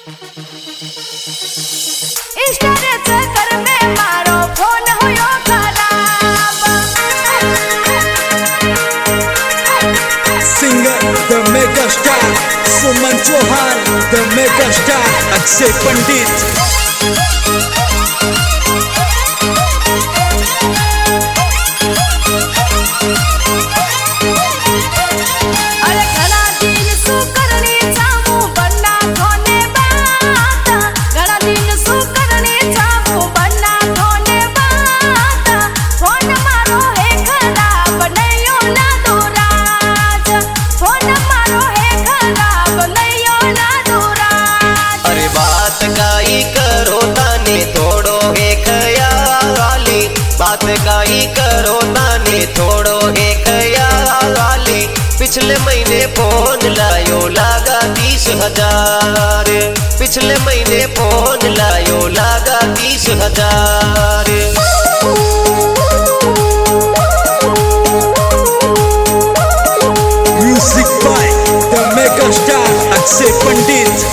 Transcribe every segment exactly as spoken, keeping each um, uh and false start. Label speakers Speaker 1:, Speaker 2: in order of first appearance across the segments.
Speaker 1: इष्टारे चक्कर में मारो फोन होयो खराब।
Speaker 2: Singer, the mega star, Suman Chauhan, the mega star, Akshay Pandit.
Speaker 3: बात काई करो ताने थोड़ो है ख्याली। पिछले महीने फोन लायो लागा तीस हजार। पिछले महीने फोन लायो लागा तीस हजार।
Speaker 2: Music by the mega star Akshay Pandit.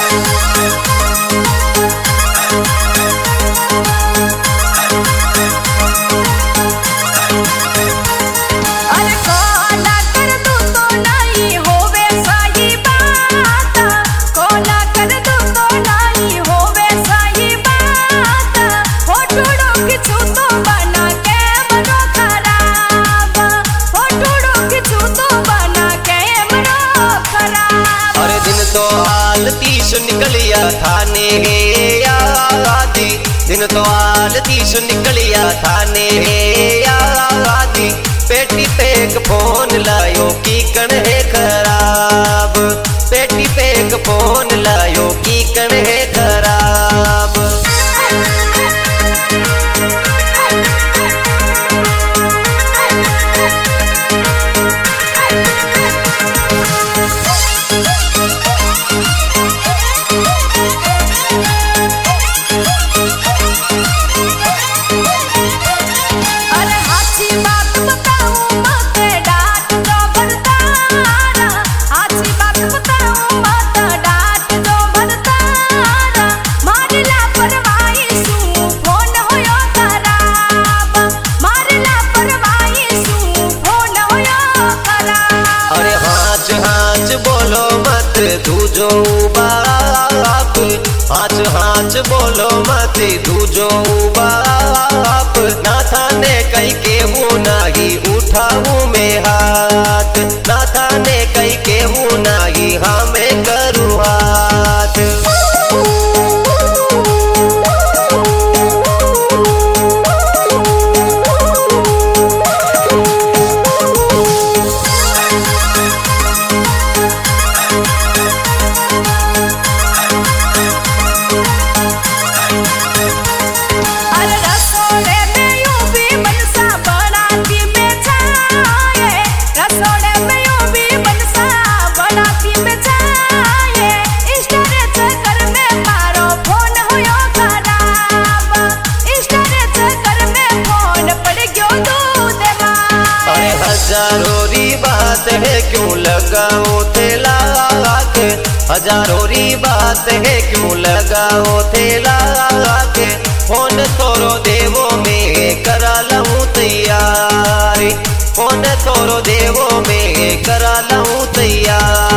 Speaker 3: तो हाल तीस निकलिया थाने यादी। दिन तो हाल तीस निकलिया थाने यादी। पेटी पे एक फोन लायो की कण है खराब। पेटी पे एक फोन लायो की कण है खराब। दूजो बाप हाच हाच बोलो मत दूजो बाप। ना थाने कई केहू नाही उठाऊ में हाथ। ना थाने कई केहू नाही हाँ मैं करूँ हाथ। हजारों री बात है क्यों लगाओ थे लाग। हजारों री बात है क्यों लगाओ थे लाग। फोन तोरो देवो में करा लूं तैयारी। फोन तोरो देवो में करा लूं तैयार।